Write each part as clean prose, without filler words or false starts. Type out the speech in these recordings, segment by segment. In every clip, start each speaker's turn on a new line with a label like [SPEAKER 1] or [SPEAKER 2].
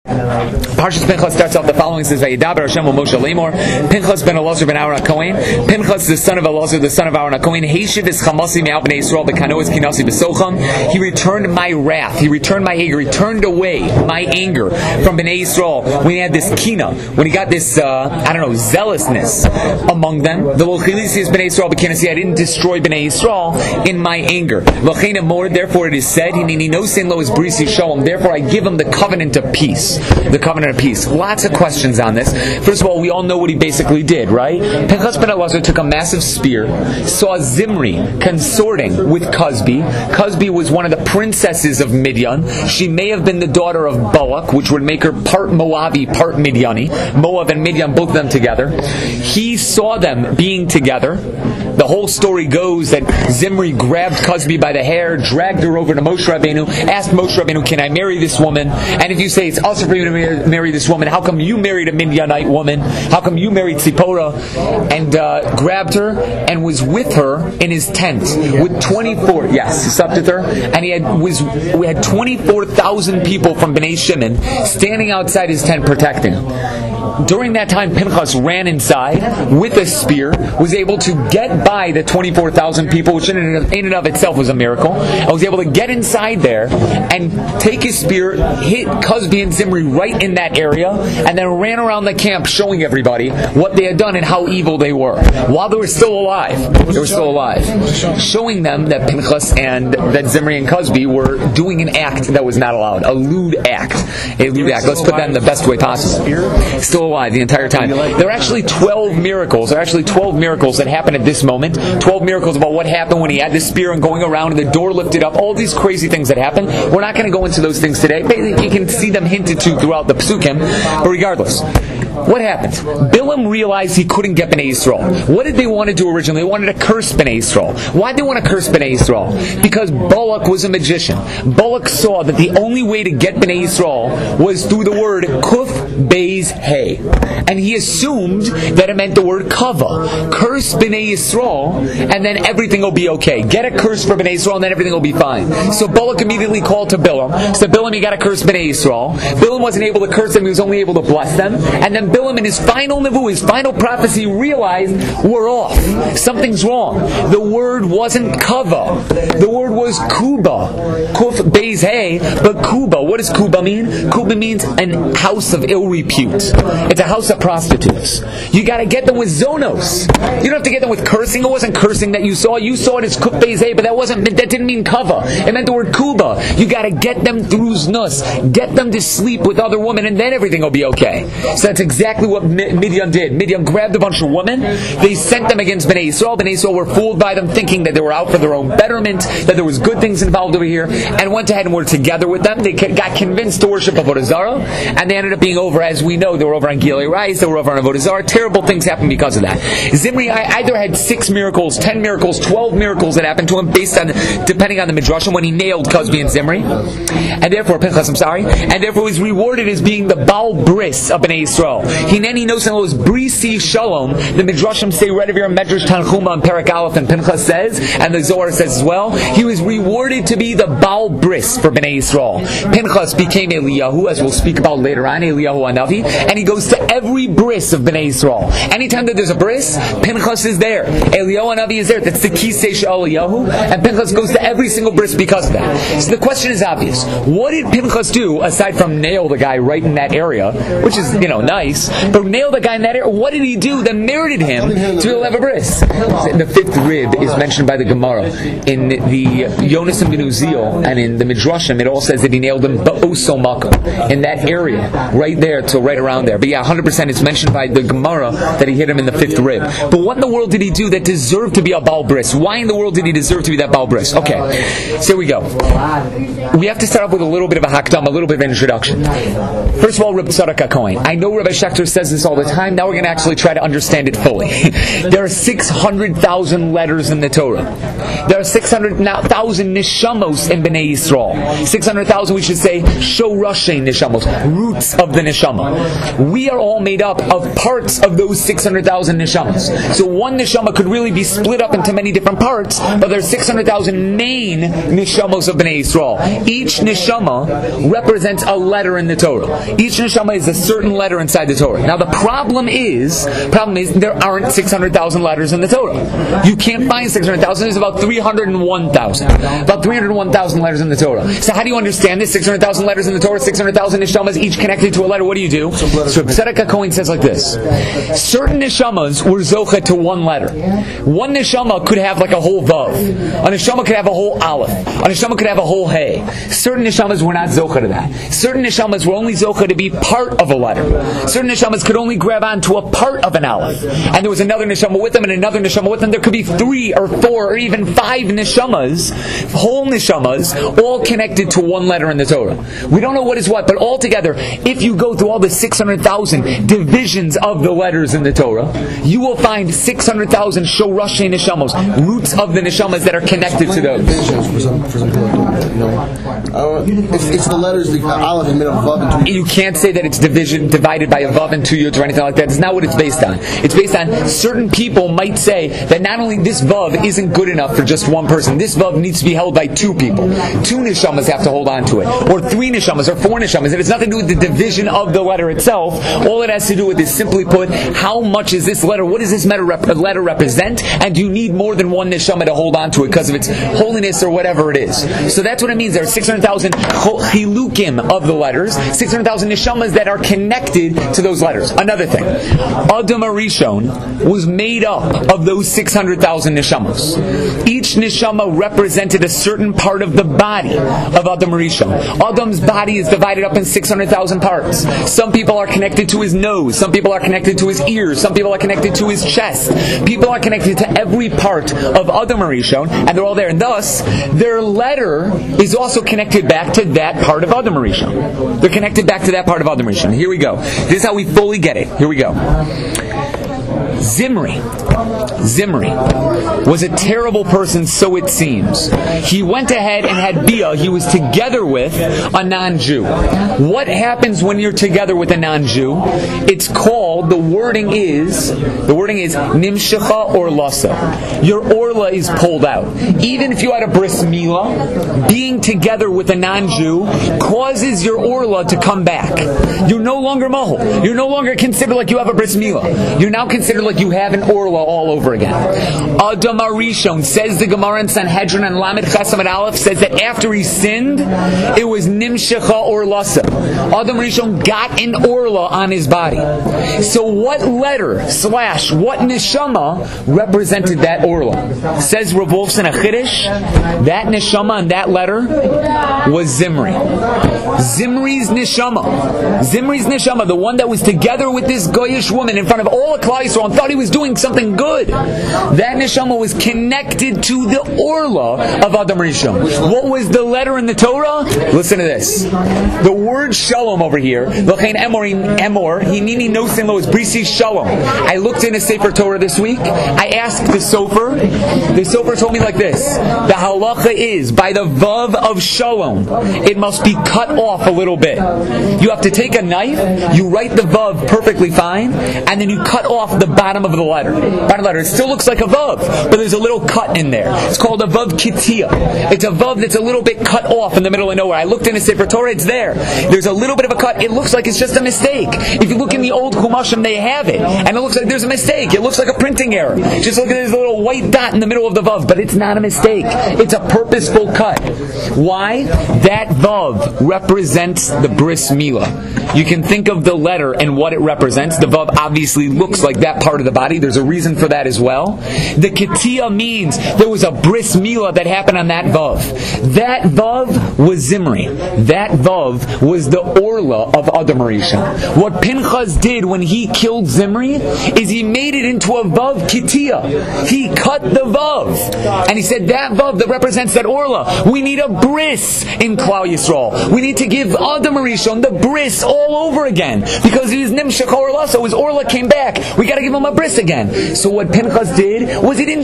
[SPEAKER 1] Parshas Pinchas starts off the following. It says, "Vayidaber Hashem Moshe Lemor, Pinchas ben Elazar ben Aaron HaKohen, Pinchas the son of Elazar, the son of Aaron HaKohen, Heishiv is Chamasi me'al bnei Yisrael b'kanoas kinasi b'socham." He returned my wrath. He returned my anger. He turned away my anger from bnei Yisrael when he had this kina, when he got this zealousness among them. The Lochilisi is bnei Yisrael b'kinasi. I didn't destroy bnei Yisrael in my anger. L'chein amor. Therefore, it is said, "Hineni no sin lo is brisi shalom." Therefore, I give him the covenant of peace. The covenant of peace. Lots of questions on this. First of all, we all know what he basically did, right? Pinchas ben Elazar took a massive spear, saw Zimri consorting with Cozbi. Cozbi was one of the princesses of Midian. She may have been the daughter of Balak, which would make her part Moabi, part Midiani. Moab and Midian, both of them together. He saw them being together. The whole story goes that Zimri grabbed Cozbi by the hair, dragged her over to Moshe Rabbeinu, asked Moshe Rabbeinu, "Can I marry this woman?" And if you say it's also for you to marry this woman, how come you married a Midianite woman? How come you married Tzipporah? And grabbed her and was with her in his tent with 24. Yes, he slept with her, and we had 24,000 people from Bnei Shimon standing outside his tent protecting him. During that time, Pinchas ran inside with a spear, was able to get by the 24,000 people, which in and of itself was a miracle. I was able to get inside there and take his spear, hit Cozbi and Zimri right in that area, and then ran around the camp showing everybody what they had done and how evil they were. While they were still alive. They were still alive. Showing them that Pinchas and that Zimri and Cozbi were doing an act that was not allowed. A lewd act. A lewd act. Let's put that in the best way possible. Still alive the entire time. There are actually 12 miracles. There are actually 12 miracles that happen at this moment. 12 miracles about what happened when he had the spear and going around and the door lifted up. All these crazy things that happen. We're not going to go into those things today. You can see them hinted to throughout the Psukim. But regardless, what happened? Bilam realized he couldn't get Bnei Yisrael. What did they want to do originally? They wanted to curse Bnei Yisrael. Why did they want to curse Bnei Yisrael? Because Balak was a magician. Balak saw that the only way to get Bnei Yisrael was through the word Kuf Beis Hey. And he assumed that it meant the word Kava. Curse Bnei Yisrael, and then everything will be okay. Get a curse for Bnei Yisrael, and then everything will be fine. So Balak immediately called to Bilam. Said, "Bilam, you got to curse Bnei Yisrael." Bilam wasn't able to curse them. He was only able to bless them. And then Bilam, in his final nevuah, his final prophecy, realized we're off. Something's wrong. The word wasn't Kava. The word was Kuba. Kuf Beis Hey, but Kuba. What does Kuba mean? Kuba means a house of ill repute. It's a house of prostitutes. You got to get them with zonos. You don't have to get them with cursing. It wasn't cursing that you saw. You saw it as Kuf Beis Hey, but that didn't mean Kava. It meant the word Kuba. You got to get them through znus. Get them to sleep with other women, and then everything will be okay. So that's exactly what Midian did. Midian grabbed a bunch of women. They sent them against Bnei Yisrael. Bnei Yisrael were fooled by them, thinking that they were out for their own betterment, that there was good things involved over here, and went ahead and were together with them. They got convinced to worship Avodah Zarah, and they ended up being over, as we know, they were over on Gilei Rais, they were over on Avodah Zarah. Terrible things happened because of that. Zimri either had 6 miracles, 10 miracles, 12 miracles that happened to him, based on, depending on the Midrashim, when he nailed Cozbi and Zimri. And therefore, Pinchas, and therefore was rewarded as being the Baal Bris of Bnei Yisrael. Hineni knows was Brisi Shalom. The Midrashim say right over here, Medrash Tanchuma and Perek Aleph, and Pinchas says, and the Zohar says as well, he was rewarded to be the Baal Bris for Bnei Yisrael. Pinchas became Eliyahu, as we'll speak about later on, Eliyahu Hanavi, and he goes to every bris of Bnei Yisrael. Anytime that there's a bris, Pinchas is there. Eliyahu Hanavi is there. That's the Kisei Shel Eliyahu, and Pinchas goes to every single bris because of that. So the question is obvious. What did Pinchas do, aside from nail the guy right in that area, which is, nice, but nail the guy in that area, what did he do that merited him to have a bris? The 5th rib is mentioned by the Gemara. In the Yonasim ben Uziel and in the Midrashim, it all says that he nailed him ba'oso makom, in that area, right there till right around there. But 100% it's mentioned by the Gemara that he hit him in the 5th rib. But what in the world did he do that deserved to be a Baal Bris? Why in the world did he deserve to be that Baal Bris? Okay, so here we go. We have to start off with a little bit of a hakdam, a little bit of an introduction. First of all, Reb Tzadok HaKohen. I know Reb Schechter says this all the time. Now we're going to actually try to understand it fully. There are 600,000 letters in the Torah. There are 600,000 neshamos in Bnei Yisrael. 600,000, we should say, shorashei neshamos, roots of the neshama. We are all made up of parts of those 600,000 neshamas. So one neshama could really be split up into many different parts, but there are 600,000 main neshamos of Bnei Yisrael. Each neshama represents a letter in the Torah. Each neshama is a certain letter inside the Torah. Now the problem is there aren't 600,000 letters in the Torah. You can't find 600,000. There's about 301,000. About 301,000 letters in the Torah. So how do you understand this? 600,000 letters in the Torah, 600,000 neshamas, each connected to a letter. What do you do? So Tzedek HaKohen says like this. Certain neshamas were zocha to one letter. One neshama could have like a whole vav. A neshama could have a whole aleph. A neshama could have a whole hey. Certain neshamas were not zocha to that. Certain neshamas were only zocha to be part of a letter. Certain neshamas could only grab on to a part of an aleph. And there was another neshama with them and another neshama with them. There could be 3 or 4 or even 5 neshamas, whole neshamas, all connected to one letter in the Torah. We don't know what is what, but altogether, if you go through all the 600,000 divisions of the letters in the Torah, you will find 600,000 shorashei neshamos, roots of the neshamas that are connected to those.
[SPEAKER 2] It's the letters, the aleph is made of vav and 2
[SPEAKER 1] You can't say that it's divided by a vav and 2 yuds or anything like that. That's not what it's based on. It's based on certain people might say that not only this vav isn't good enough for just one person, this vav needs to be held by 2 people. 2 neshamas have to hold on to it, or 3 neshamas, or 4 neshamas. It has nothing to do with the division of the letter itself. All it has to do with is simply put, how much is this letter, what does this letter represent, and do you need more than one neshama to hold on to it because of its holiness or whatever it is. So that's what it means. There are 600,000 chilukim of the letters, 600,000 neshamas that are connected to those letters. Another thing, Adam Arishon was made up of those 600,000 neshamas. Each neshama represented a certain part of the body of Adam Arishon. Adam's body is divided up in 600,000 parts. Some people are connected to his nose, some people are connected to his ears, some people are connected to his chest. People are connected to every part of Adam Arishon, and they're all there. And thus, their letter is also connected back to that part of Adam Arishon. They're connected back to that part of Adam Arishon. Here we go. This is how we fully get it. Here we go. Zimri was a terrible person, so it seems. He went ahead and had Bia. He was together with a non-Jew. What happens when you're together with a non-Jew? It's called, the wording is Nimshecha Orlasa. Your Orla is pulled out. Even if you had a bris milah, being together with a non-Jew causes your Orla to come back. You're no longer mahol. You're no longer considered like you have a bris milah. You're now considered like you have an Orla all over again. Adam Arishon, says the Gemara in Sanhedrin and Lamed Chesam and Aleph, says that after he sinned, it was Nimshecha Orlasa. Adam Arishon got an Orla on his body. So what letter / what neshama represented that Orla? Says Rav Wolfson HaChiddush, that neshama and that letter was Zimri. Zimri's neshama, the one that was together with this Goyish woman in front of all of Klal Yisrael and thought he was doing something good. That neshama was connected to the Orla of Adam Rishon. What was the letter in the Torah? Listen to this. The word Shalom over here, L'chein Emor, Hinini no sin lo, is Brisi Shalom. I looked in a Sefer Torah this week. I asked the Sofer. The Sofer told me like this. The halacha is, by the Vav of Shalom, it must be cut off a little bit. You have to take a knife, you write the Vav perfectly fine, and then you cut off the bottom of the letter. It still looks like a Vav, but there's a little cut in there. It's called a Vav Kitia. It's a Vav that's a little bit cut off in the middle of nowhere. I looked in a Sefer Torah, it's there. There's a little bit of a cut. It looks like it's just a mistake. If you look in the old Chumashim, they have it. And it looks like there's a mistake. It looks like a printing error. Just look at this little white dot in the middle of the Vav, but it's not a mistake. It's a purposeful cut. Why? That Vav represents the Bris Milah. You can think of the letter and what it represents. The Vav obviously looks like that part part of the body. There's a reason for that as well. The Ketia means there was a bris milah that happened on that vav. That vav was Zimri. That vav was the orla of Adam Rishon. What Pinchas did when he killed Zimri is he made it into a vav Ketia. He cut the vav. And he said that vav that represents that orla, we need a bris in Klal Yisrael. We need to give Adam Rishon the bris all over again. Because he was Nimshach Orla, so his orla came back. We got to give him a bris again. So what Pinchas did was he didn't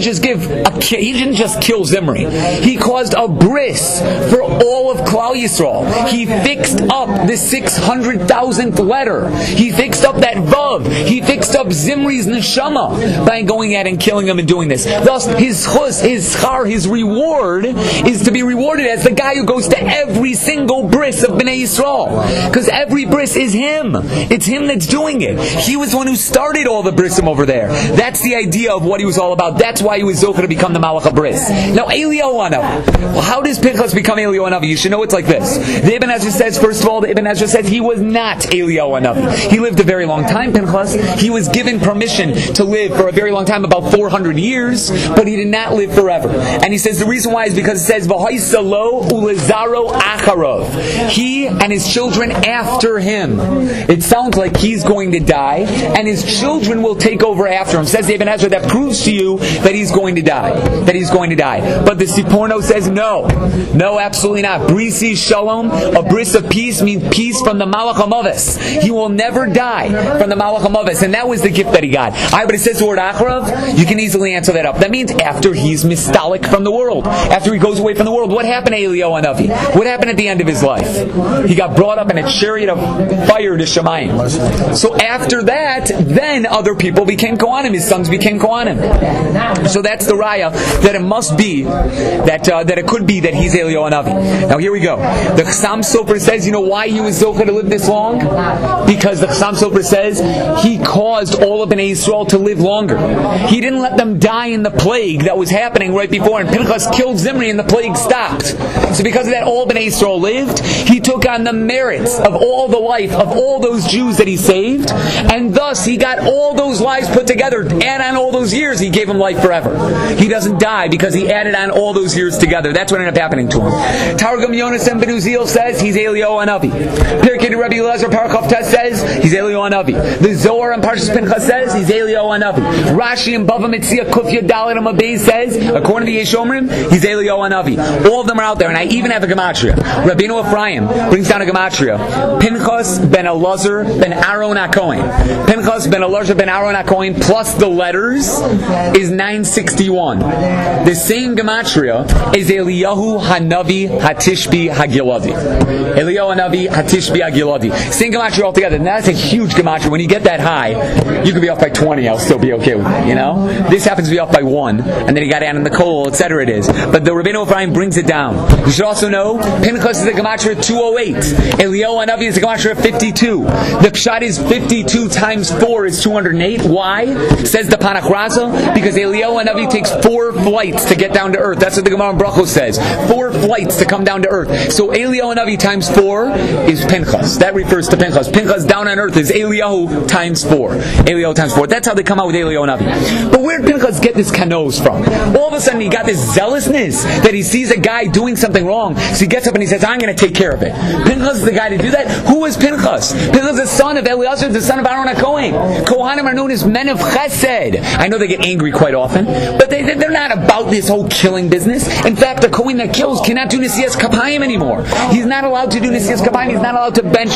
[SPEAKER 1] just kill Zimri. He caused a bris for all of Klal Yisrael. He fixed up the 600,000th letter. He fixed up that vav. He fixed up Zimri's neshama by going out and killing him and doing this. Thus, his chus, his schar, his reward is to be rewarded as the guy who goes to every single bris of Bnei Yisrael. Because every bris is him. It's him that's doing it. He was the one who started all the brisim over there. That's the idea of what he was all about. That's why he was zocher to become the Malach HaBris. Now, Eliyahu Hanavi. Well, how does Pinchas become Eliyahu Hanavi? You should know it's like this. The Ibn Ezra says, first of all, the Ibn Ezra says he was not Eliyahu Hanavi. He lived a very long time, Pinchas. He was given permission to live for a very long time, about 400 years, but he did not live forever. And he says the reason why is because it says, V'haisalo ulezaro acharov. He and his children after him. It sounds like he's going to die, and his children will take over after him. Says the Ibn Ezra, that proves to you that he's going to die. That he's going to die. But the Siporno says no. No, absolutely not. Brisi Shalom, a bris of peace, means peace from the Malach HaMavis. He will never die from the Malach HaMavis, and that was the gift that he got. But it says the word Acharav, you can easily answer that up. That means after he's mistalik from the world. After he goes away from the world. What happened to Eliyahu Hanavi? What happened at the end of his life? He got brought up in a chariot of fire to Shemayim. So after that, then other people became Kohanim. His sons became Kohanim. So that's the raya that it must be that it could be that he's Eliyahu Hanavi. Now here we go. The Chassam Sofer says, you know why he was zocher to live this long? Because the Chassam Sofer says he caused all of Bnei Yisrael to live longer. He didn't let them die in the plague that was happening right before, and Pinchas killed Zimri and the plague stopped. So because of that, all Bnei Yisrael lived. He took on the merits of all the life of all those Jews that he saved, and thus he got all those lives put together. Add on all those years, he gave him life forever. He doesn't die because he added on all those years together. That's what ended up happening to him. Targum Yonasan ben Uziel says he's Eliyahu Hanavi. Pirkei Rabbi Elazar Parakhov Test says he's Eliyahu Hanavi. The Zohar and Parshas Pinchas says he's Eliyahu Hanavi. Rashi and Bava Metzia Kufya Dalet Amabei says, according to Yeshomrim, he's Eliyahu Hanavi. All of them are out there, and I even have a gematria. Rabbeinu Ephraim brings down a gematria. Pinchas ben Elazar ben Aaron HaKohen. Pinchas ben Elazar ben Aaron HaKohen plus the letters is 961. The same gematria is Eliyahu Hanavi Hatishbi Hagiladi. Eliyahu Hanavi Hatishbi Hagiladi. Same gematria altogether. Now that's a huge gematria. When you get that high, you could be off by 20. I'll still be okay with it. You know, this happens to be off by 1, and then he got down in the coal, etc. It is. But the Rabbeinu Ephraim brings it down. You should also know Pinchas is a gematria 208. Eliyahu Hanavi is a gematria 52. The pshat is 52 times 4 is 208. Why? Says the Panach Raza, because Eliyahu Hanavi takes 4 flights to get down to earth. That's what the Gemara in Brachos says. 4 flights to come down to earth. So Eliyahu Hanavi times 4 is Pinchas. That refers to Pinchas. Pinchas down on earth is Eliyahu times 4. Eliyahu times 4. That's how they come out with Eliyahu Hanavi. But where did Pinchas get this kanos from? All of a sudden he got this zealousness that he sees a guy doing something wrong. So he gets up and he says, I'm going to take care of it. Pinchas is the guy to do that. Who was Pinchas? Pinchas is the son of Eliezer, the son of Aaron HaKohen. Kohanim are known as men of chesed. I know they get angry quite often, but they're not about this whole killing business. In fact, the Kohen that kills cannot do Nesias Kapayim anymore. He's not allowed to do Nesias Kapayim. He's not allowed to bench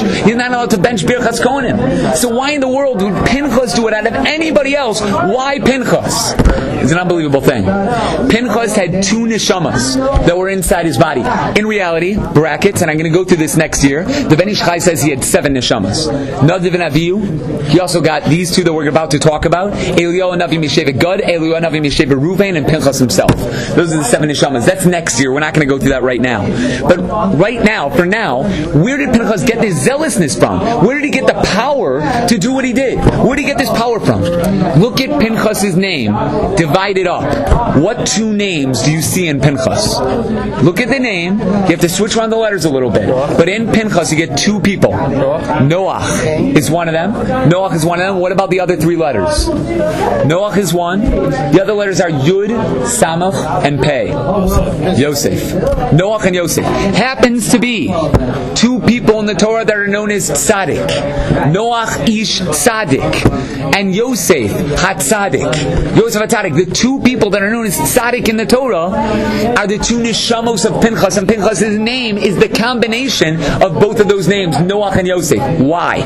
[SPEAKER 1] Birchas Kohanim. So why in the world would Pinchas do it out of anybody else? Why Pinchas? It's an unbelievable thing. Pinchas had 2 neshamas that were inside his body. In reality, brackets, and I'm going to go through this next year, the Ben Ish Chai says he had 7 neshamas. Nadav and Avihu, he also got these 2 that we're about to talk about. Eliyahu Hanavi Mishevet Gad, Eliyahu Hanavi Mishevet Ruvain, and Pinchas himself. Those are the 7 neshamas. That's next year. We're not going to go through that right now. But right now, for now, where did Pinchas get this zealousness from? Where did he get the power to do what he did? Where do you get this power from? Look at Pinchas's name, divide it up. What two names do you see in Pinchas? Look at the name. You have to switch around the letters a little bit. But in Pinchas, you get two people. Noach is one of them. Noach is one of them. What about the other three letters? Noach is one. The other letters are Yud, Samach, and Pei. Yosef. Noach and Yosef. Happens to be two people in the Torah that are known as Tzaddik. Noach Ish Tzaddik and Yosef HaTzaddik. Yosef HaTzaddik. The two people that are known as Tzaddik in the Torah are the two neshamos of Pinchas, and Pinchas' name is the combination of both of those names, Noach and Yosef. Why?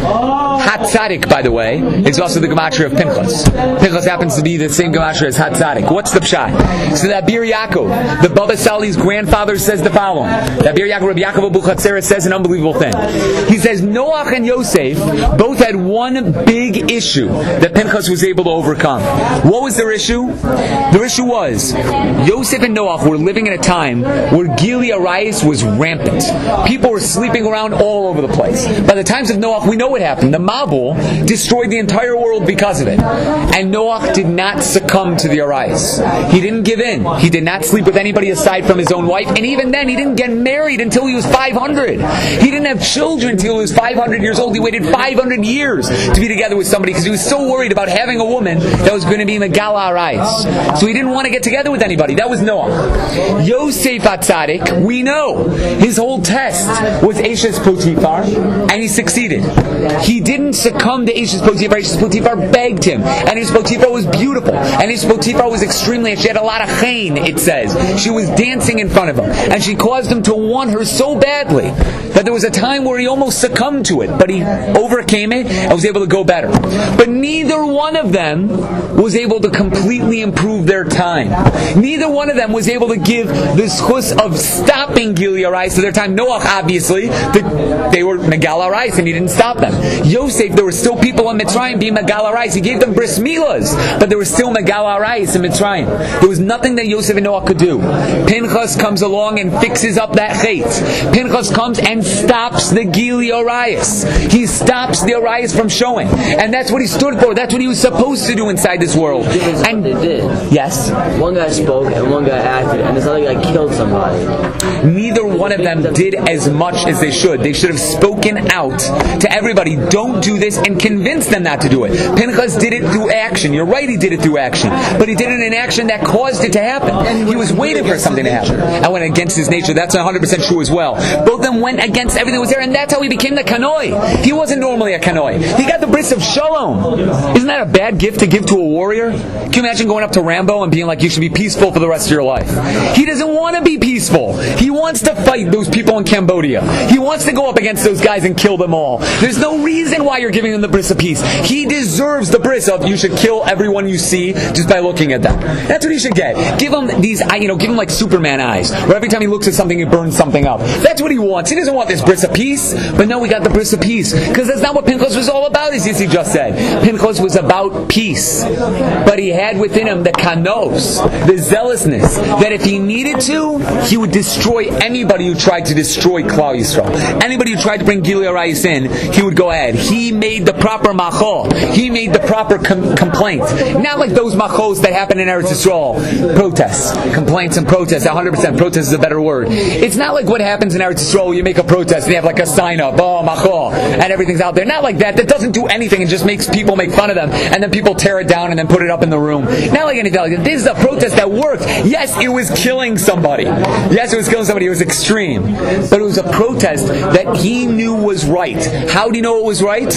[SPEAKER 1] HaTzaddik, by the way, is also the gematria of Pinchas. Pinchas happens to be the same gematria as HaTzaddik. What's the pshat? So that Bir Yaakov, the Baba Sali's grandfather, says the following. That Bir Yaakov, Rabbi Yaakov Abu Chatzera, says an unbelievable thing. He says Noach and Yosef both had one big issue that Pinchas was able to overcome. What was their issue? Their issue was Yosef and Noach were living in a time where Gili Arayis was rampant. People were sleeping around all over the place. By the times of Noach, we know what happened. The Mabul destroyed the entire world because of it. And Noach did not succumb to the Arayis. He didn't give in. He did not sleep with anybody aside from his own wife. And even then, he didn't get married until he was 500. He didn't have children until he was 500 years old. He waited 500 years to be together with somebody because he was so worried about having a woman that was going to be Megala Arayis. So he didn't want to get together with anybody. That was Noach. Yosef HaTzaddik, we know his whole test was Eshes Potiphar, and he succeeded. He didn't succumb to Eshes Potiphar. Eshes Potiphar begged him, and Eshes Potiphar was beautiful, and Eshes Potiphar was extremely, she had a lot of chayin, it says. She was dancing in front of him, and she caused him to want her so badly that there was a time where he almost succumbed to it, but he overcame it and was able to go better. But neither one of them was able to completely improve their time. Neither one of them was able to give the schus of stopping Gili Arayis to their time. Noach, obviously, they were Megal Arayis and he didn't stop them. Yosef, there were still people in Mitzrayim being Megal Arayis. He gave them bris milas, but there were still Megal Arayis in Mitzrayim. There was nothing that Yosef and Noach could do. Pinchas comes along and fixes up that chait. Pinchas comes and stops the Gili Arayis. He stops the Arayis from showing. And that's what he stood for. That's what he was supposed to do inside this world. And
[SPEAKER 3] they did.
[SPEAKER 1] Yes?
[SPEAKER 3] One guy spoke and one guy acted, and this other guy killed somebody.
[SPEAKER 1] Neither one of them did as much as they should. They should have spoken out to everybody, don't do this, and convinced them not to do it. Pinchas did it through action. You're right, he did it through action. But he did it in action that caused it to happen. He was waiting for something to happen. And went against his nature. That's 100% true as well. Both of them went against everything that was there, and that's how he became the kanoi. He wasn't normally a kanoi. He got the bris of shalom. Isn't that a bad gift to give to a warrior? Can you imagine going up to Rambo and being like, you should be peaceful for the rest of your life? He doesn't want to be peaceful. He wants to fight those people in Cambodia. He wants to go up against those guys and kill them all. There's no reason why you're giving him the bris of peace. He deserves the bris of, you should kill everyone you see just by looking at them. That's what he should get. Give him these, give him like Superman eyes, where every time he looks at something, he burns something up. That's what he wants. He doesn't want this bris of peace. But no, we got the bris of peace. Because that's not what Pinchas was all about, as Yissi just said. Pinchas was about peace. But he had within him the kanos, the zealousness, that if he needed to, he would destroy anybody who tried to destroy Klal Yisrael. Anybody who tried to bring Gili Arayis in, he would go ahead. He made the proper machol. He made the proper complaint. Not like those machos that happen in Eretz Yisrael. Protests. Complaints and protests. 100% protest is a better word. It's not like what happens in Eretz Yisrael where you make a protest and you have like a sign up, machol, and everything's out there. Not like that. That doesn't do anything and just makes people make fun of them, and then people tear it down and then put it up in the room. Not like anything like that. This is a protest that worked. Yes, it was killing somebody. Yes, it was killing somebody. It was extreme. But it was a protest that he knew was right. How do you know it was right?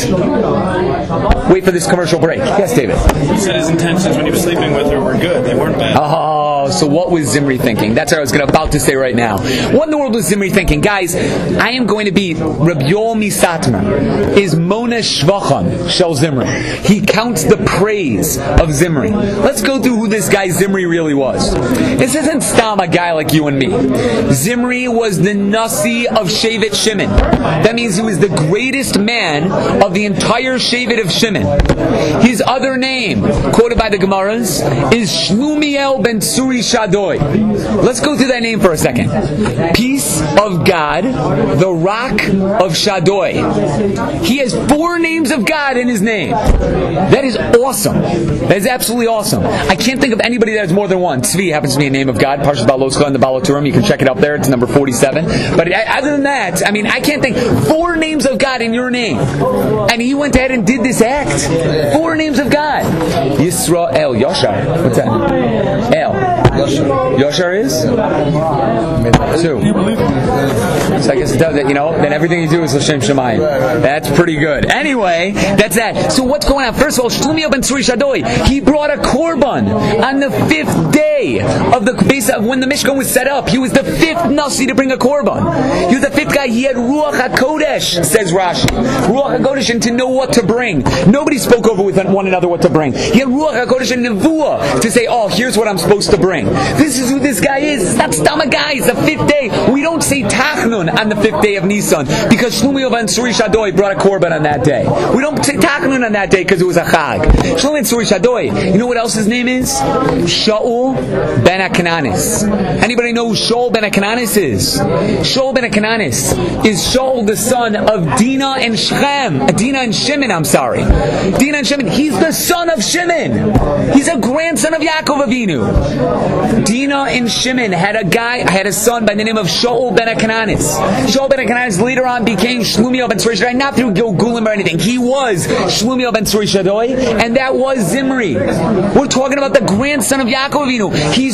[SPEAKER 1] Wait for this commercial break. Yes, David?
[SPEAKER 4] He said his intentions when he was sleeping with her were good. They weren't bad.
[SPEAKER 1] Oh, so what was Zimri thinking? That's what I was about to say right now. What in the world was Zimri thinking? Guys, I am going to be Rabbi Yoel Misatma is Mona Shvacham Shel Zimri. He counts the praise of Zimri. Let's go through who this guy Zimri really was. This isn't Stam, a guy like you and me. Zimri was the Nasi of Shevet Shimon. That means he was the greatest man of the entire Shevet of Shimon. His other name, quoted by the Gemaras, is Shlumiel ben Tzuri Tzuri Shadoi. Let's go through that name for a second. Peace of God, the Rock of Shadoi. He has 4 names of God in his name. That is awesome. That is absolutely awesome. I can't think of anybody that has more than one. Tzvi happens to be a name of God. Parshas Baloscha in the Balaturim. You can check it up there. It's number 47. But other than that, I mean, I can't think 4 names of God in your name. And he went ahead and did this act. 4 names of God. Yisrael, Yashar. What's that? El. Yashar is? 2. So I guess then everything you do is L'Shem Shemayim. That's pretty good. Anyway, that's that. So what's going on? First of all, Shlomo ben Tzuri Shadoi, he brought a korban on the 5th day of the base of when the Mishkan was set up. He was the 5th Nasi to bring a korban. He was the 5th guy. He had Ruach HaKodesh, says Rashi. Ruach HaKodesh, and to know what to bring. Nobody spoke over with one another what to bring. He had Ruach HaKodesh and Nevuah to say, oh, here's what I'm supposed to bring. This is who this guy is. It's not Stama guy. It's the 5th day. We don't say Tachnun on the 5th day of Nisan because Shlomo ben Tzuri Shadoi brought a korban on that day. We don't say Tachnun on that day because it was a Chag. Shlomo ben Tzuri Shadoi. You know what else his name is? Shaul ben HaKananis. Anybody know who Shaul ben HaKananis is? Shaul ben HaKananis is Shaul, the son of Dinah and Shimon. Dinah and Shimon. He's the son of Shimon. He's a grandson of Yaakov Avinu. Dinah and Shimon had a son by the name of Shaul ben HaKananis. Shaul ben HaKananis later on became Shlomo ben Tzuri Shadoi, not through Gilgulim or anything. He was Shlomo ben Tzuri Shadoi, and that was Zimri. We're talking about the grandson of Yaakov Avinu. He's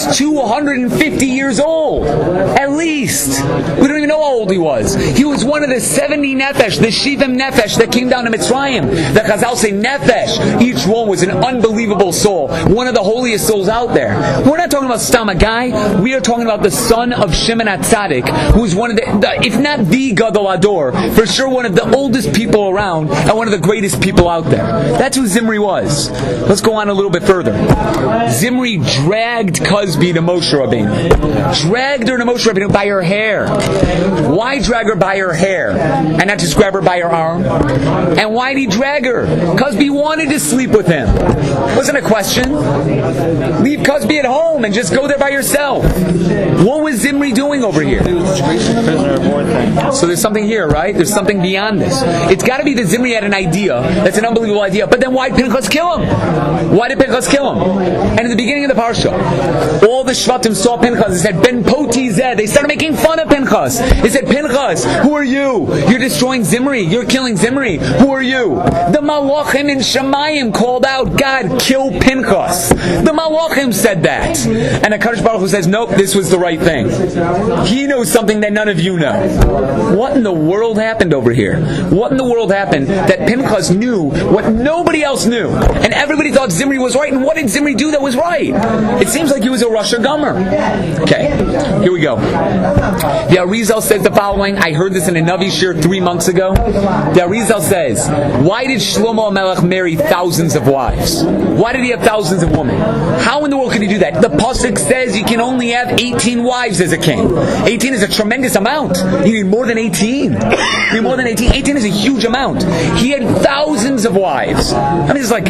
[SPEAKER 1] 250 years old, at least. We don't even know how old he was. He was one of the 70 nefesh, the Shivim nefesh that came down to Mitzrayim. The Chazal say nefesh. Each one was an unbelievable soul, one of the holiest souls out there. We're not talking about Stam a guy. We are talking about the son of Shimon HaTzadik, who is one of the if not the Gadol Ador, for sure one of the oldest people around and one of the greatest people out there. That's who Zimri was. Let's go on a little bit further. Zimri dragged Cosby to Moshe Rabbeinu. Dragged her to Moshe Rabbeinu by her hair. Why drag her by her hair and not just grab her by her arm? And why did he drag her? Cosby wanted to sleep with him. Wasn't a question. Leave Cosby at home and just go there by yourself. What was Zimri doing over here? So there's something here, right? There's something beyond this. It's got to be that Zimri had an idea. That's an unbelievable idea. But then why did Pinchas kill him? Why did Pinchas kill him? And in the beginning of the parsha, all the Shvatim saw Pinchas. They said, Ben Poti Zeh. They started making fun of Pinchas. They said, Pinchas, who are you? You're destroying Zimri. You're killing Zimri. Who are you? The Malachim in Shemayim called out, God, kill Pinchas. The Malachim said that. And HaKadosh Baruch Hu says, nope, this was the right thing. He knows something that none of you know. What in the world happened over here? What in the world happened that Pinchas knew what nobody else knew? And everybody thought Zimri was right. And what did Zimri do that was right? It seems like he was a Rasha Gomer. Okay, here we go. The Arizal says the following. I heard this in a Navi Shir 3 months ago. The Arizal says, why did Shlomo HaMelech marry thousands of wives? Why did he have thousands of women? How in the world could he do that? The Pasuk says you can only have 18 wives as a king. 18 is a tremendous amount. You need more than 18. You need more than 18. 18 is a huge amount. He had thousands of wives. I mean, it's like,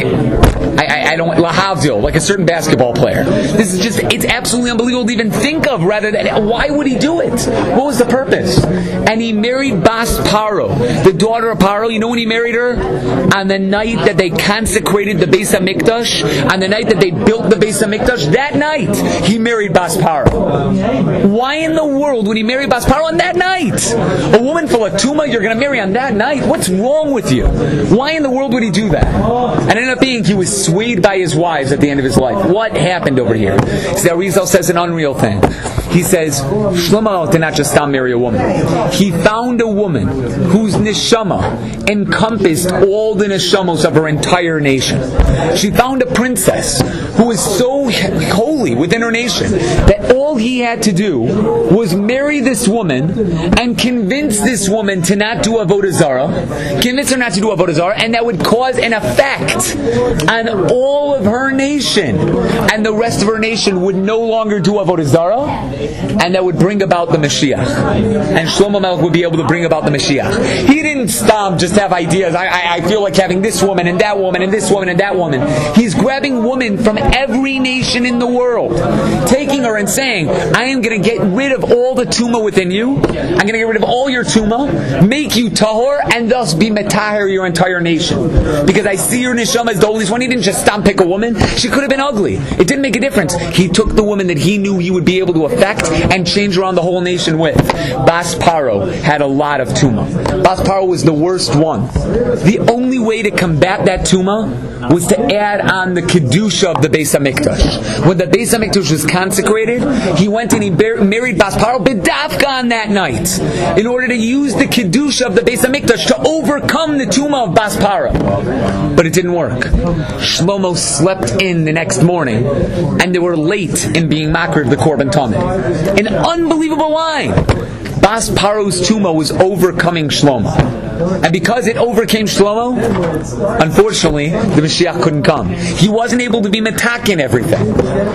[SPEAKER 1] I don't, Lahavdil, like a certain basketball player. This is just, it's absolutely unbelievable to even think of, rather than, why would he do it? What was the purpose? And he married Bas Paro, the daughter of Paro. You know when he married her? On the night that they consecrated the Beis HaMikdash, on the night that they built the Beis HaMikdash, that night, he married Bas Paro. Why in the world would he marry Bas Paro on that night? A woman full of Tuma you're going to marry on that night? What's wrong with you? Why in the world would he do that? And it ended up being he was swayed by his wives at the end of his life. What happened over here? So Arizal says an unreal thing. He says, Shlomo did not just marry a woman. He found a woman whose neshama encompassed all the neshamos of her entire nation. She found a princess who was so holy within her nation that all he had to do was marry this woman and convince this woman to not do Avodah Zarah, convince her not to do Avodah Zarah, and that would cause an effect on all of her nation. And the rest of her nation would no longer do Avodah Zarah, and that would bring about the Mashiach. And Shlomo Melech would be able to bring about the Mashiach. He didn't stop just have ideas. I feel like having this woman and that woman and this woman and that woman. He's grabbing women from every nation in the world, taking her and saying, I am going to get rid of all the tumah within you. I'm going to get rid of all your tumah, make you tahor, and thus be metaher your entire nation. Because I see your neshama as the holiest one. He didn't just stop pick a woman. She could have been ugly. It didn't make a difference. He took the woman that he knew he would be able to affect and change around the whole nation with. Bas Paro had a lot of tumah. Bas Paro was the worst one. The only way to combat that tumah was to add on the kedusha of the Beis HaMikdash. When the Beis HaMikdash was consecrated, he went and he married Bas Paro b'dafka on that night in order to use the kedusha of the Beis HaMikdash to overcome the tumah of Bas Paro. But it didn't work. Shlomo slept in the next morning, and they were late in being makriv the Korban Tamid. An unbelievable line. Bas Paro's tumah was overcoming Shlomo. And because it overcame Shlomo, unfortunately, the Mashiach couldn't come. He wasn't able to be metakin everything.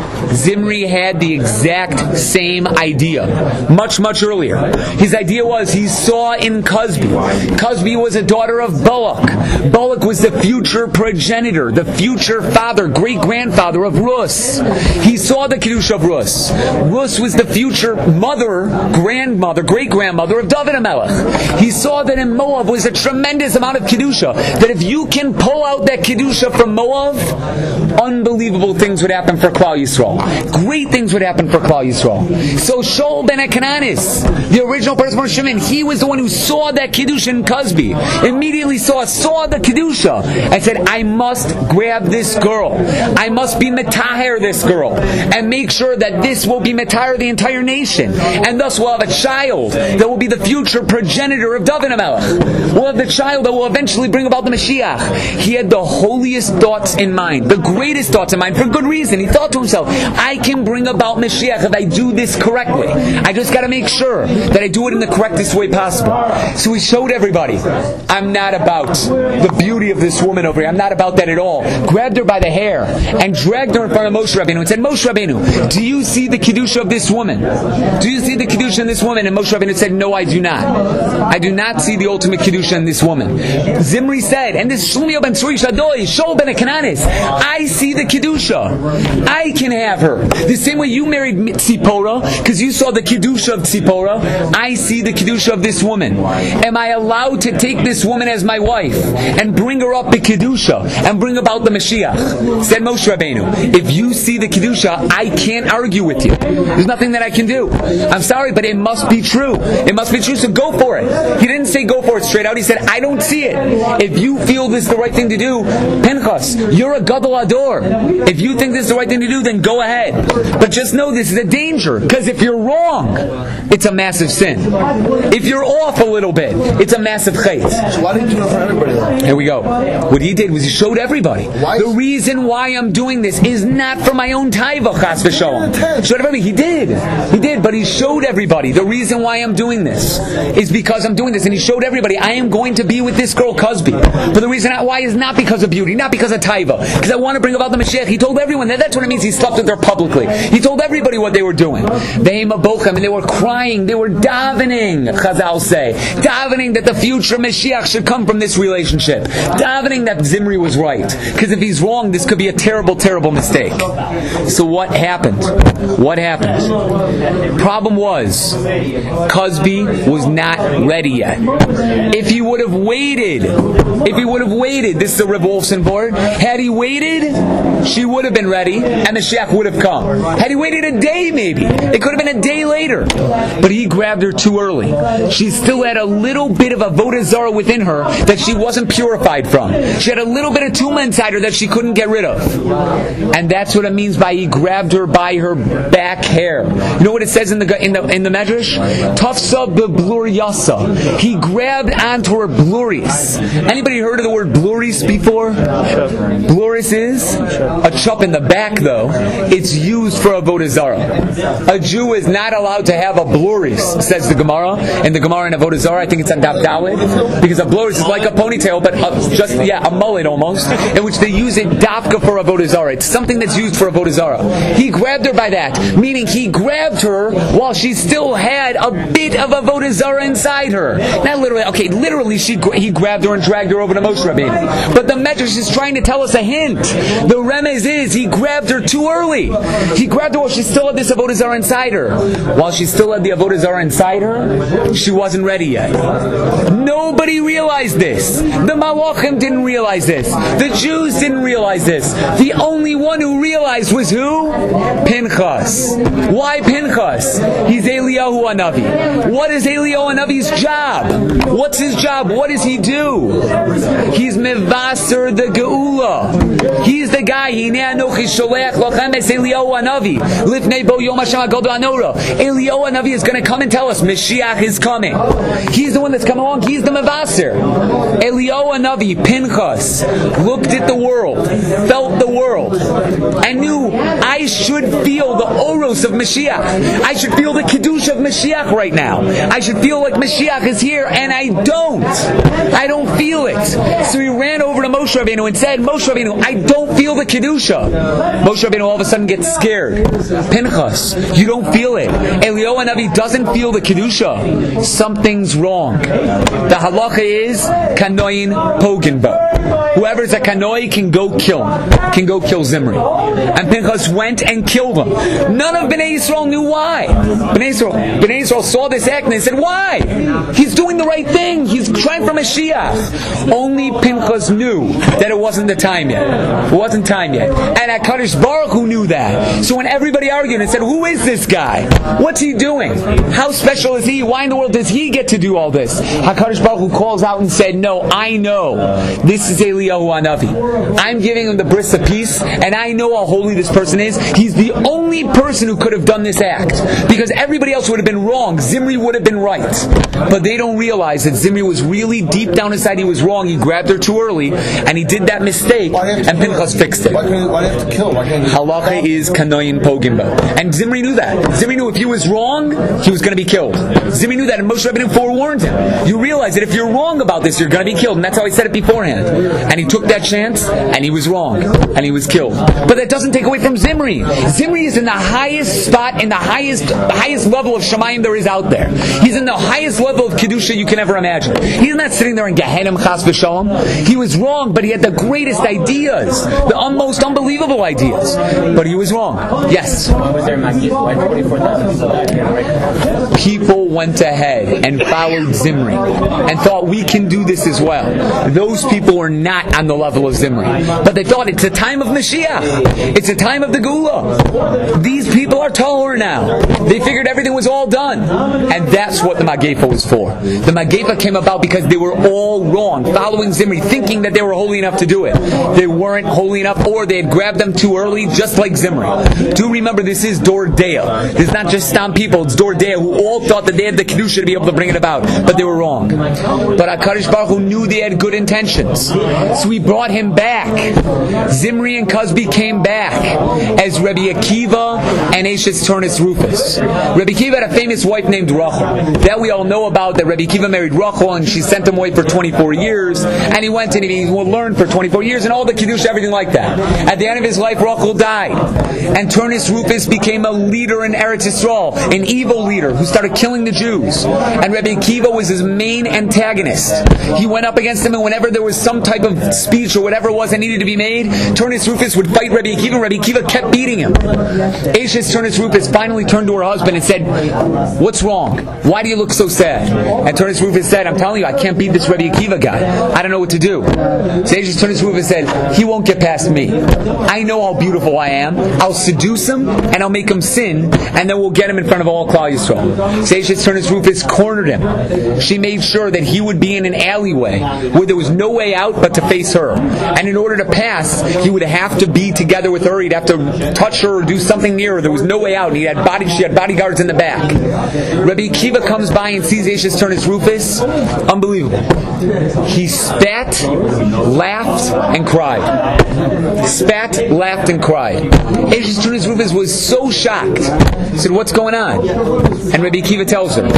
[SPEAKER 1] Zimri had the exact same idea, much, much earlier. His idea was, he saw in Cosby. Cosby was a daughter of Balak. Balak was the future progenitor, the future father, great-grandfather of Rus. He saw the Kiddush of Rus. Rus was the future mother, grandmother, great-grandmother of David HaMelech. He saw that in Moab was a tremendous amount of Kedusha. That if you can pull out that Kedusha from Moab, unbelievable things would happen for Klal Yisrael. Great things would happen for Klal Yisrael. So Shaul ben Akananis, the original person from Shimon, he was the one who saw that Kedusha in Cosby. Immediately saw the Kedusha and said, I must grab this girl. I must be metaher this girl and make sure that this will be metaher the entire nation. And thus we'll have a child that will be the future progenitor of David HaMelech. We'll have the child that will eventually bring about the Mashiach. He had the holiest thoughts in mind, the greatest thoughts in mind, for good reason. He thought to himself, I can bring about Mashiach if I do this correctly. I just got to make sure that I do it in the correctest way possible. So he showed everybody, I'm not about the beauty of this woman over here. I'm not about that at all. Grabbed her by the hair and dragged her in front of Moshe Rabbeinu and said, Moshe Rabbeinu, do you see the Kedusha of this woman? Do you see the Kedusha in this woman? And Moshe Rabbeinu said, no, I do not. I do not see the ultimate Kedusha in this woman. Zimri said, and this Shlomo ben Tzuri Shadoi, Shaul ben Akananis, I see the Kedusha. I can have her. The same way you married Tzipora, because you saw the Kedusha of Tzipora, I see the Kedusha of this woman. Am I allowed to take this woman as my wife and bring her up the Kedusha and bring about the Mashiach? Said Moshe Rabbeinu, if you see the Kedusha, I can't argue with you. There's nothing that I can do. I'm sorry, but it must be true. It must be true, so go for it. He didn't say go for it straight out. He said, I don't see it. If you feel this is the right thing to do, Pinchas, you're a Gadol Ador. If you think this is the right thing to do, then go ahead. But just know this is a danger, because if you're wrong, it's a massive sin. If you're off a little bit, it's a massive chait.
[SPEAKER 2] So why didn't you do it for everybody then?
[SPEAKER 1] Here we go. What he did was he showed everybody. The reason why I'm doing this is not for my own taiva, chas v'shalom. Showed everybody. He did, but he showed everybody. The reason why I'm doing this is because I'm doing this, and he showed everybody, I am going to be with this girl Cosby. But the reason why is not because of beauty, not because of taiva, because I want to bring about the Mashiach. He told everyone that's what it means. He slept with her publicly. He told everybody what they were doing. They mabochem, and they were crying. They were davening. Chazal say davening that the future Mashiach should come from this relationship. Davening that Zimri was right, because if he's wrong, this could be a terrible, terrible mistake. So what happened? Problem was, Cosby was not ready yet. If he would have waited, this is a Reb Wolfson board, had he waited, she would have been ready, and the Mashiach would have come. Had he waited a day maybe, it could have been a day later. But he grabbed her too early. She still had a little bit of avodah zarah within her that she wasn't purified from. She had a little bit of tumah inside her that she couldn't get rid of. And that's what it means by he grabbed her by her back hair. You know what it says in the Medrash? Tafsa bebluriyasa. He grabbed onto her bluris. Anybody heard of the word bluris before? Bluris is a chup in the back, though. It's used for avodah zarah. A Jew is not allowed to have a bluris, says the Gemara. And the Gemara in avodah zarah, I think it's on Daf Daled, because a bluris is like a ponytail, but a mullet almost, in which they use it dafka for avodah zarah. It's something that's used for avodah zarah. He grabbed her by that, meaning he grabbed her while she still had a bit of avodah zarah inside her. Not literally. Okay, literally, he grabbed her and dragged her over to Moshe Rabbeinu. But the Medrash is trying to tell us a hint. The remez is he grabbed her too early. He grabbed her while she still had this avodah zarah inside her. While she still had the avodah zarah inside her, she wasn't ready yet. Nobody realized this. The Malachim didn't realize this. The Jews didn't realize this. The only one who realized was who? Pinchas. Why Pinchas? He's Eliyahu Hanavi. What is Eliyahu Hanavi's job? What's his job? What does he do? He's Mevaser the Geula. He's the guy. Eliyahu Hanavi is going to come and tell us Mashiach is coming. He's the one that's coming along. He's the Mevaser. Eliyahu Hanavi, Pinchas, looked at the world, felt the world, and knew I should feel the oros of Mashiach. I should feel the Kiddush of Mashiach right now. I should feel like Mashiach is here, and I don't. I don't feel it. So he ran over to Moshe Rabbeinu and said, Moshe Rabbeinu, I don't feel the Kedusha. Moshe Rabbeinu all of a sudden gets scared. Pinchas, you don't feel it. Eliyahu Hanavi doesn't feel the Kedusha. Something's wrong. The halacha is kanoin poginba. Whoever's a kanoi can go kill him. Can go kill Zimri. And Pinchas went and killed him. None of Bnei Yisrael knew why. Bnei Yisrael saw this act and they said, why? He's doing the right thing. He's trying for Mashiach. Only Pinchas knew that it wasn't the time yet. It wasn't time yet. And HaKadosh Baruch Hu knew that. So when everybody argued and said, who is this guy? What's he doing? How special is he? Why in the world does he get to do all this? HaKadosh Baruch Hu calls out and said, no, I know. This is Eliyahu Hanavi. I'm giving him the bris of peace, and I know how holy this person is. He's the only person who could have done this act. Because everybody else would have been wrong. Zimri would have been right. But they don't realize that Zimri was really deep down inside, he was wrong. He grabbed her too early, and he did that mistake, and Pinchas fixed it.
[SPEAKER 2] Why do you have to kill?
[SPEAKER 1] Halacha is kanoyin pogimba. And Zimri knew that. Zimri knew if he was wrong, he was going to be killed. Zimri knew that, and Moshe Rabbeinu forewarned him. You realize that if you're wrong about this, you're going to be killed. And that's how he said it beforehand. And he took that chance, and he was wrong. And he was killed. But that doesn't take away from Zimri. Zimri is in the highest spot, in the highest level of Shemayim there is out there. He's in the highest level of Kedusha you can ever imagine. He's not sitting there in Gehenim Chas v'Shalom. He was wrong, but he had the greatest ideas. The most unbelievable ideas. But he was wrong. Yes?
[SPEAKER 3] Was there Why 44,000
[SPEAKER 1] people went ahead and followed Zimri and thought we can do this as well. Those people were not on the level of Zimri. But they thought it's a time of Mashiach. It's a time of the Gula. These people are taller now. They figured everything was all done. And that's what the Magefa was for. The Magefa came about because they were all wrong, following Zimri, thinking that they were holy enough to do it. They weren't holy enough, or they had grabbed them too early, just like Zimri. Do remember, this is Dor Deah. This is not just Stam people, it's Dor Deah, who all thought that they had the Kedusha to be able to bring it about, but they were wrong. But HaKadosh Baruch Hu knew they had good intentions. So he brought him back. Zimri and Cosby came back as Rabbi Akiva and Eshes Turnus Rufus. Rabbi Akiva had a famous wife named Rachel. That we all know about, that Rabbi Akiva married Rachel and she sent him away for 24 years, and he went and he learned for 24 years and all the Kiddush, everything like that. At the end of his life, Rachel died. And Turnus Rufus became a leader in Eretz Yisrael, an evil leader who started killing the Jews. And Rabbi Akiva was his main antagonist. He went up against him, and whenever there was some type of speech or whatever it was that needed to be made, Turnus Rufus would fight Rabbi Akiva, and Rabbi Akiva kept beating him. Eshes Turnus Rufus finally turned to her husband and said, "What's wrong? Why do you look so sad?" And Turnus Rufus said, "I'm telling you, I can't beat this Rabbi Akiva guy. I don't know what to do." So Eshes Turnus Rufus said, "He won't get past me. I know how beautiful I am. I'll seduce him and I'll make him sin, and then we'll get him in front of all Klal Yisrael." So Eshes Turnus Rufus cornered him. She made sure that he would be in an alleyway where there was no way out but to face her. And in order to pass, he would have to be together with her. He'd have to touch her or do something near her. There was no way out. And she had bodyguards in the back. Rabbi Akiva comes by and sees Eishes Turnus Rufus. Unbelievable. He spat, laughed, and cried. Spat, laughed, and cried. Eishes Turnus Rufus was so shocked. He said, "What's going on?" And Rabbi Akiva tells her,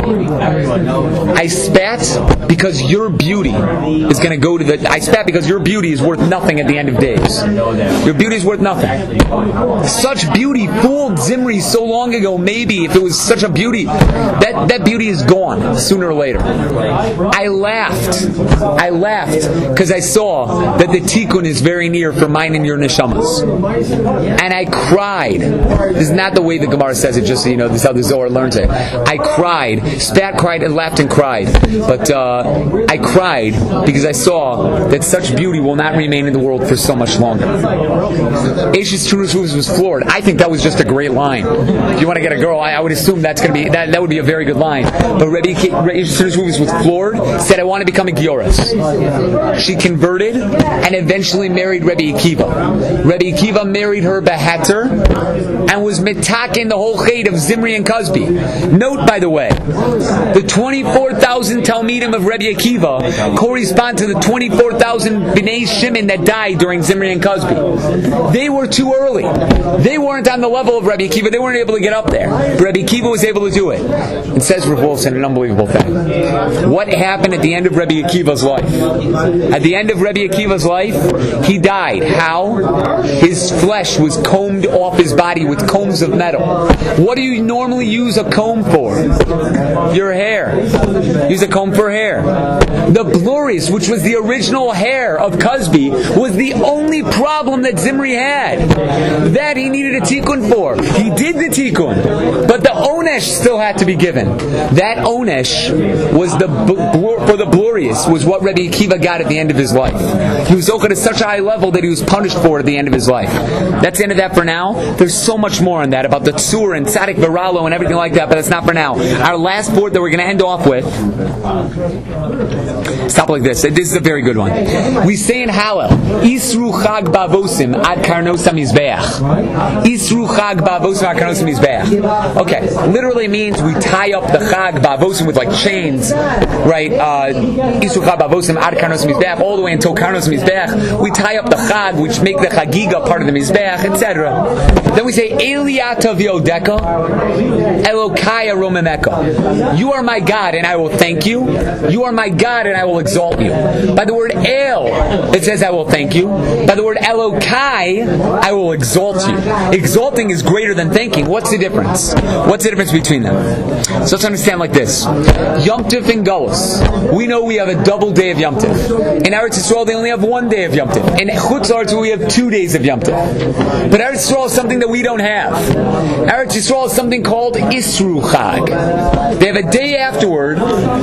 [SPEAKER 1] "I spat because your beauty is going to go to the... I spat because your beauty is worth nothing at the end of days. Your beauty is worth nothing. Such beauty fooled Zimri so long ago. Maybe if it was such a beauty, that beauty is gone sooner or later. I laughed because I saw that the tikkun is very near for mine and your neshamas. And I cried." This is not the way the Gemara says it, just so you know. This is how the Zohar learns it. I cried, spat, cried, and laughed and cried. But I cried because I saw that such beauty will not remain in the world for so much longer. Eishes Turnus Rufus was floored. I think that was just a great line. If you want to get a girl, I would assume that's going to be that would be a very good line. But Eishes Turnus Rufus was floored. Said, "I want to become a Gioris." She converted and eventually married Rabbi Akiva. Rabbi Akiva married her behater and was mitaken the whole chait of Zimri and Cosby. Note, by the way, the 24,000 Talmidim of Rabbi Akiva correspond to the 24,000 Bnei Shimon that died during Zimri and Cosby. They were too early. They weren't on the level of Rabbi Akiva. They weren't able to get up there. Rabbi Akiva was able to do it. It says Rav Wolfson, an unbelievable thing. What happened at the end of Rabbi Akiva's life? At the end of Rabbi Akiva's life, he died. How? His flesh was combed off his body with combs of metal. What do you normally use a comb for? Your hair. Use a comb for hair. The Bluris, which was the original hair of Cosby, was the only problem that Zimri had. That he needed a tikkun for. He did the tikkun, but the onesh still had to be given. That onesh was for the Bluris, was what Rabbi Akiva got at the end of his life. He was zocheh to such a high level that he was punished for at the end of his life. That's the end of that for now. There's so much more on that about the tzur and tzaddik viralo and everything like that, but that's not for now. Our last board that we're going to end off with. Stop like this. This is a very good one. We say in Hallel, Isru Chag Bavosim ad Karnos HaMizbeach. Isru Chag Bavosim ad Karnos HaMizbeach. Okay, literally means we tie up the Chag Bavosim with like chains, right? Isru Chag Bavosim ad Karnos HaMizbeach, all the way until Karnos HaMizbeach. We tie up the Chag, which make the Chagiga part of the Mizbeach, etc. Then we say Eliata V'odeka Elokaya Romemeka. You are my God and I will thank you. You are my God and I will exalt you. By the word El, it says I will thank you. By the word Elokai, I will exalt you. Exalting is greater than thanking. What's the difference? What's the difference between them? So let's understand like this. Yom Tov and Galus. We know we have a double day of Yom Tov. In Eretz Yisrael, they only have one day of Yom Tov. In Chutz La'aretz, we have 2 days of Yom Tov. But Eretz Yisrael is something that we don't have. Eretz Yisrael is something called Isru Chag. They have a day afterward,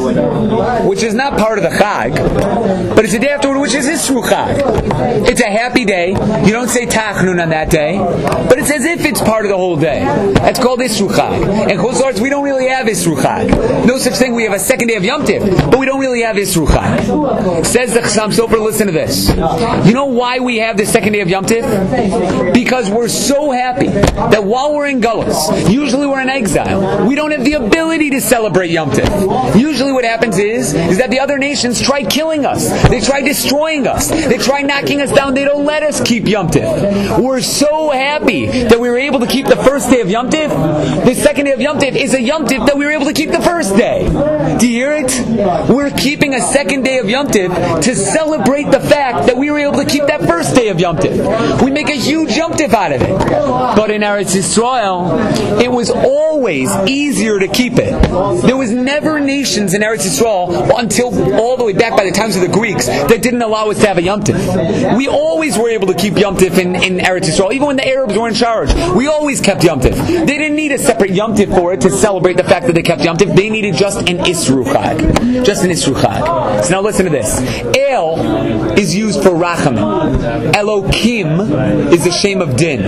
[SPEAKER 1] which is not part of the Chag, but it's a day afterward which is Isru Chag. It's a happy day. You don't say Tachnun on that day, but it's as if it's part of the whole day. That's called Isru Chag. In Chutz La'aretz, we don't really have Isru Chag. No such thing. We have a second day of Yom Tov, but we don't really have Isru Chag. Says the Chassam Sofer, listen to this. You know why we have the second day of Yom Tov? Because we're so happy that while we're in Gullus, usually we're in exile, we don't have the ability to celebrate Yom Tov. Usually what happens is that the other nations try killing us. They try destroying us. They try knocking us down. They don't let us keep Yom Tov. We're so happy that we were able to keep the first day of Yom Tov. The second day of Yom Tov is a Yom Tov that we were able to keep the first day. Do you hear it? We're keeping a second day of Yom Tov to celebrate the fact that we were able to keep that first day of Yom Tov. We make a huge Yom Tov out of it. But in Eretz Yisrael, it was always easier to keep it. There was never nations in Eretz Yisrael until all the way back by the times of the Greeks that didn't allow us to have a Yom Tov. We always were able to keep Yom Tov in Eretz Yisrael. Even when the Arabs were in charge, we always kept Yom Tov. They didn't need a separate Yom Tov for it to celebrate the fact that they kept Yom Tov. They needed just an Isru Chag. Just an Isru Chag. So now listen to this. El is used for Rachamim. Elokim is the shame of din.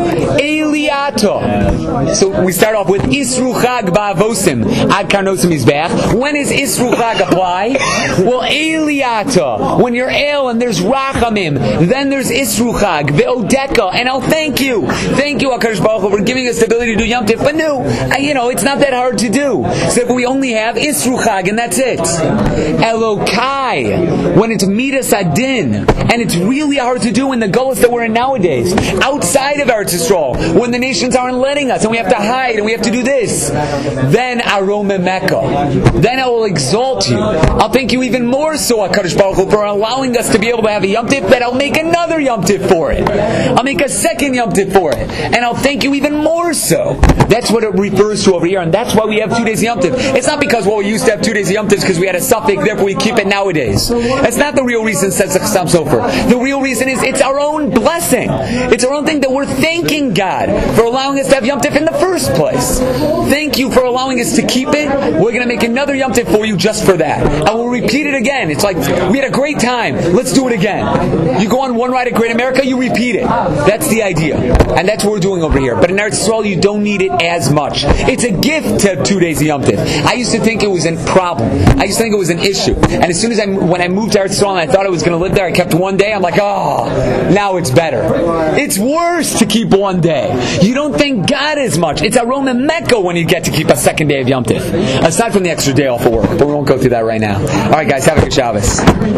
[SPEAKER 1] Eliato. So we start off with Isru Chag Ba'avosim Ad Karnosim Mizbeach. When is Isru Chag apply? Well, Eliato. When you're ill and there's Rachamim, then there's Isru Chag Ve'odeka. And I'll thank you, HaKadosh Baruch Hu, for giving us the ability to do Yom Tov. But no, it's not that hard to do. So we only have Isru Chag and that's it. Elokai, when it's Midas Adin, and it's really hard to do in the gullus that we're in nowadays, outside of Eretz Yisrael, when the nations aren't letting us, and we have to hide, and we have to do this, then Arome Mecca. Then I will exalt you. I'll thank you even more so, HaKadosh Baruch Hu, for allowing us to be able to have a Yom Tov, that I'll make another Yom Tov for it. I'll make a second Yom Tov for it. And I'll thank you even more so. That's what it refers to over here, and that's why we have 2 days of Yom Tov. It's not because, we used to have 2 days of Yom Tov because we had a suffix, therefore we keep it nowadays. That's not the real reason, says the Chassam Sofer. The real reason is it's our own blessing. It's our own thing that we're thanking God for allowing us to have Yom Tov in the first place. Thank you for allowing us to keep it. We're going to make another Yom Tov for you just for that. And we'll repeat it again. It's like, we had a great time. Let's do it again. You go on one ride at Great America, you repeat it. That's the idea. And that's what we're doing over here. But in Eretz Yisrael, you don't need it as much. It's a gift to have 2 days of Yom Tov. I used to think it was a problem. I used to think it was an issue. And as soon as when I moved to Eretz Yisrael and I thought I was going to live there, I kept 1 day. I'm like, now it's better. It's worse to keep 1 day. You don't thank God as much. It's a Roman Mecca when you get to keep a second day of Yom Tov. Aside from the extra day off of work. But we won't go through that right now. Alright guys, have a good Shabbos.